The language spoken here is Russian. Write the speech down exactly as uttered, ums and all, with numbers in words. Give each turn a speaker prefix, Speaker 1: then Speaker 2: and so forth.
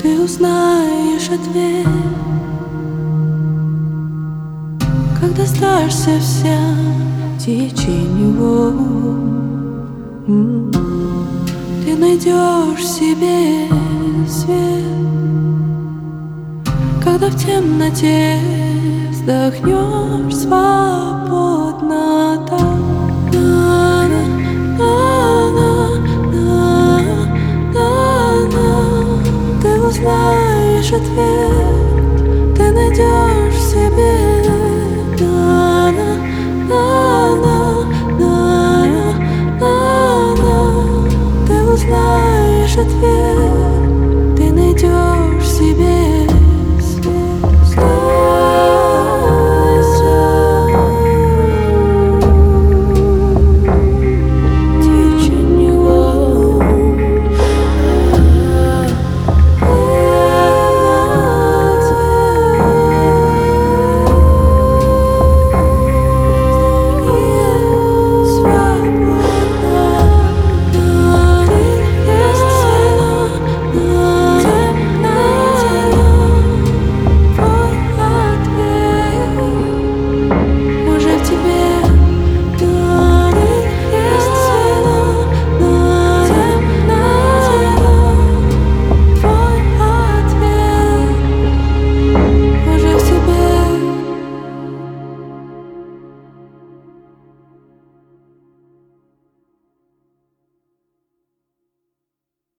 Speaker 1: ты узнаешь ответ, когда сдашься вся теченью. Ты найдешь в себе свет, когда в темноте вздохнешь свободно так.